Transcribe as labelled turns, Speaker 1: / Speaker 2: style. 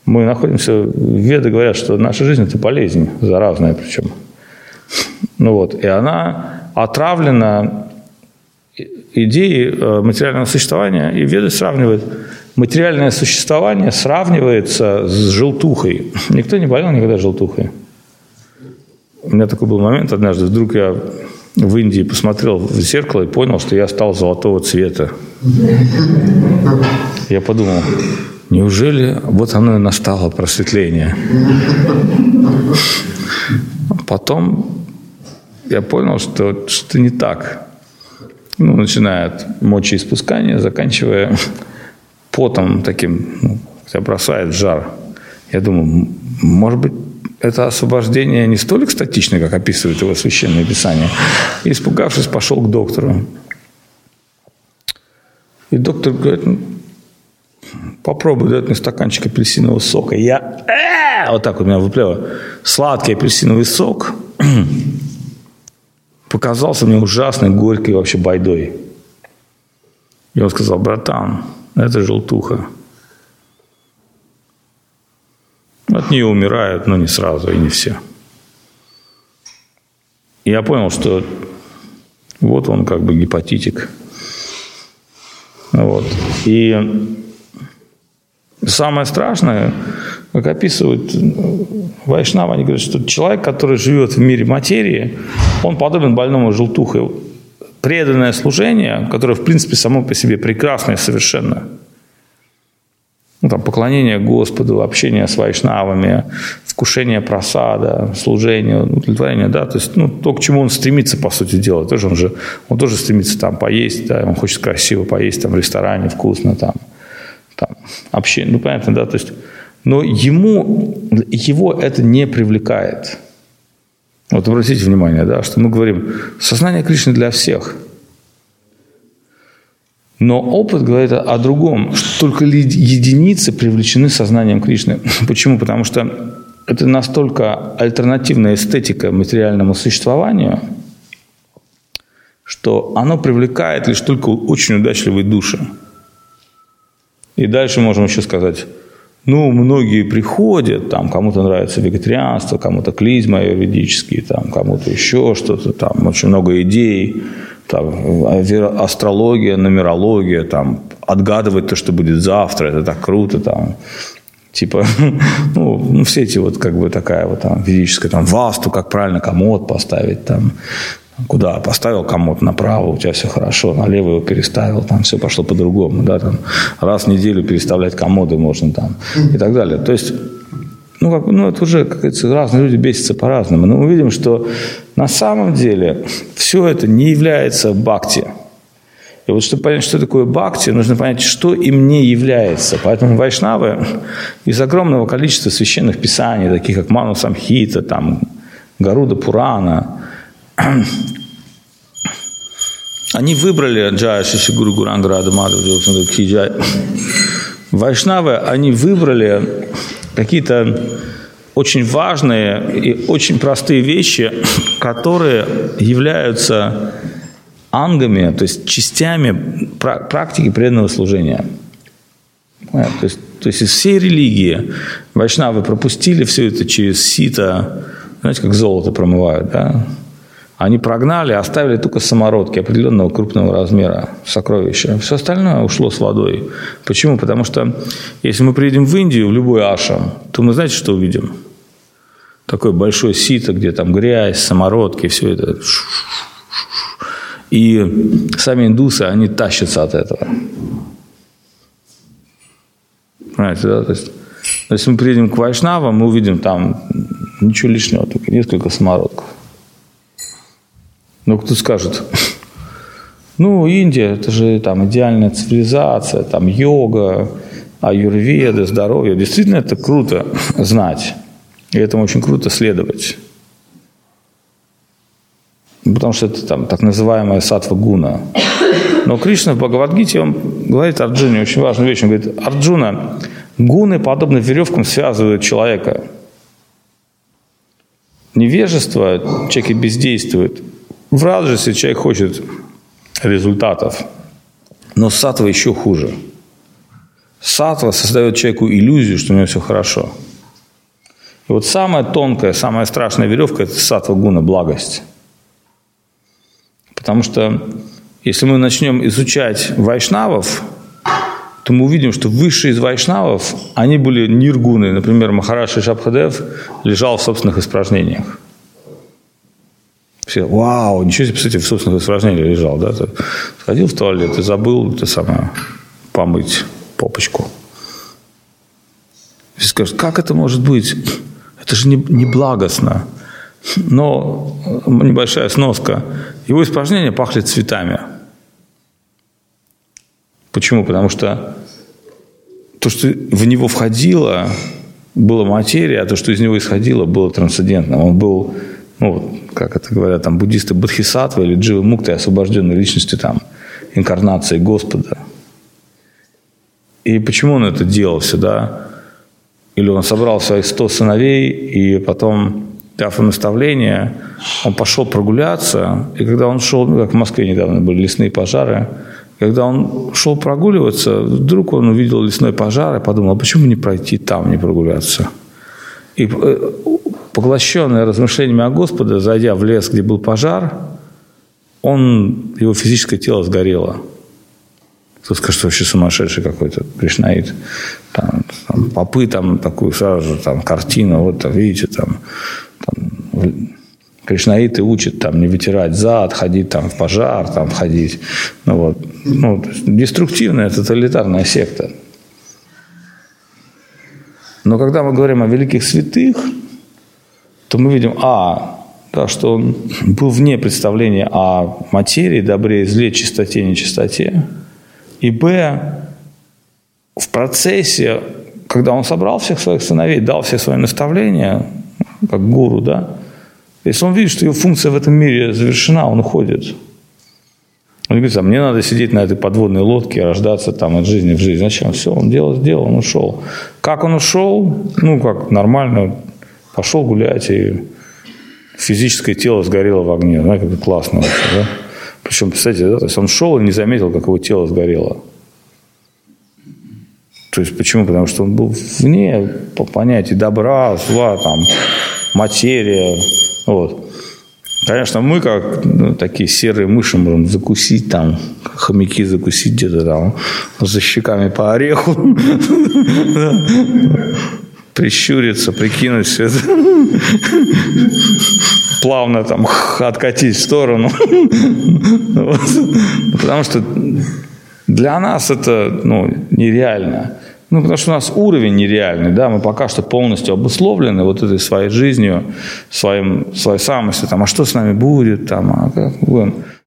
Speaker 1: Мы находимся, веды говорят, что наша жизнь – это болезнь, заразная причем. Ну вот, и она отравлена идеей материального существования, и веды сравнивают. Материальное существование сравнивается с желтухой. Никто не болел никогда желтухой. У меня такой был момент однажды, вдруг я в Индии посмотрел в зеркало и понял, что я стал золотого цвета. Я подумал, неужели вот оно и настало просветление? Потом я понял, что что-то не так. Ну, начиная от мочеиспускания, заканчивая потом таким, тебя бросает в жар. Я думаю, может быть, это освобождение не столь экстатичное, как описывает его Священное Писание. И, испугавшись, пошел к доктору. И доктор говорит, попробуй, дает мне стаканчик апельсинового сока. И я вот так вот меня выплевываю. Сладкий апельсиновый сок показался мне ужасной, горькой вообще байдой. И он сказал, братан, это желтуха. От нее умирают, но не сразу, и не все. И я понял, что вот он как бы гепатитик. Вот. И самое страшное, как описывают вайшнавы, они говорят, что человек, который живет в мире материи, он подобен больному желтухой. Преданное служение, которое, в принципе, само по себе прекрасно и совершенно. Ну, там, поклонение Господу, общение с вайшнавами, вкушение прасада, служение, удовлетворение, да, то есть, ну, то, к чему он стремится, по сути дела, тоже он тоже стремится там поесть, да, он хочет красиво поесть там в ресторане, вкусно, там общение, ну, понятно, да, то есть, но его это не привлекает. Вот обратите внимание, да, что мы говорим, сознание Кришны для всех. Но опыт говорит о другом, что только единицы привлечены сознанием Кришны. Почему? Потому что это настолько альтернативная эстетика материальному существованию, что оно привлекает лишь только очень удачливые души. И дальше можем еще сказать, ну, многие приходят, там, кому-то нравится вегетарианство, кому-то клизма юридический, там, кому-то еще что-то, там, очень много идей, там, астрология, нумерология, там, отгадывать то, что будет завтра, это так круто, там, типа, ну, все эти вот, как бы, такая вот, там, ведическая, там, васту, как правильно комод поставить, там, куда поставил комод направо, у тебя все хорошо, налево его переставил, там все пошло по-другому, да, там, раз в неделю переставлять комоды можно, там, и так далее. То есть, это уже, как говорится, разные люди бесятся по-разному. Но мы видим, что на самом деле все это не является бхакти. И вот, чтобы понять, что такое бхакти, нужно понять, что им не является. Поэтому вайшнавы из огромного количества священных писаний, таких как Ману Самхита, там, Гаруда Пурана, они выбрали Джая Шиши Гуру Гуранга Рада Мадхава Киджай. Вайшнавы, они выбрали какие-то очень важные и очень простые вещи, которые являются ангами, то есть частями практики преданного служения. То есть из всей религии вайшнавы пропустили все это через сито, знаете, как золото промывают, да? Они прогнали, оставили только самородки определенного крупного размера, сокровища. Все остальное ушло с водой. Почему? Потому что если мы приедем в Индию, в любой ашрам, то мы знаете, что увидим? Такое большое сито, где там грязь, самородки, все это. И сами индусы, они тащатся от этого. Понимаете, да? То есть, если мы приедем к вайшнавам, мы увидим там ничего лишнего, только несколько самородков. Но кто скажет, Индия, это же там идеальная цивилизация, там йога, аюрведа, здоровье. Действительно, это круто знать. И этому очень круто следовать. Потому что это там так называемая саттва-гуна. Но Кришна в Бхагавад-гите, он говорит Арджуне очень важную вещь. Он говорит, Арджуна, гуны, подобно веревкам, связывают человека. Невежество, человек бездействует. В раджасе человек хочет результатов, но саттва еще хуже. Саттва создает человеку иллюзию, что у него все хорошо. И вот самая тонкая, самая страшная веревка – это саттва-гуна, благость. Потому что если мы начнем изучать вайшнавов, то мы увидим, что высшие из вайшнавов, они были ниргуны. Например, Махараш Ришабхадев лежал в собственных испражнениях. Все, вау, ничего себе, кстати, в собственных испражнениях лежал. Да? Ты сходил в туалет и забыл помыть попочку. Все скажут, как это может быть? Это же не благостно. Но небольшая сноска. Его испражнения пахли цветами. Почему? Потому что то, что в него входило, было материя, а то, что из него исходило, было трансцендентным. Он был, как это говорят, там, буддисты, бодхисаттва или джива мукта, освобожденной личностью, там, инкарнации Господа. И почему он это делал всегда? Или он собрал своих 100 сыновей, и потом, дав им наставление, он пошел прогуляться, и когда он шел, как в Москве недавно были лесные пожары, когда он шел прогуливаться, вдруг он увидел лесной пожар и подумал, а почему не пройти там, не прогуляться? И поглощенный размышлениями о Господе, зайдя в лес, где был пожар, его физическое тело сгорело. Кто скажет, что вообще сумасшедший какой-то кришнаит. Там попы такую сразу же картину, вот видите, кришнаиты учат не вытирать зад, ходить в пожар, ходить. Деструктивная, тоталитарная секта. Но когда мы говорим о великих святых, то мы видим, что он был вне представления о материи, добре и зле, чистоте, нечистоте. И в процессе, когда он собрал всех своих сыновей, дал все свои наставления, как гуру, да, если он видит, что его функция в этом мире завершена, он уходит. Он говорит, мне надо сидеть на этой подводной лодке и рождаться от жизни в жизнь. Зачем? Все, он дело сделал, он ушел. Как он ушел? Как нормально. Пошел гулять, и физическое тело сгорело в огне. Знаете, как классно вообще, да? Причем, представляете, да, то есть он шел и не заметил, как его тело сгорело. То есть почему? Потому что он был вне понятий добра, зла, материя. Вот. Конечно, мы, как такие серые мыши, можем закусить хомяки закусить где-то за щеками по ореху, прищуриться, прикинуть все это, плавно откатить в сторону. Потому что для нас это нереально. Потому что у нас уровень нереальный, да, мы пока что полностью обусловлены вот этой своей жизнью, своей самостью, а что с нами будет, как будем.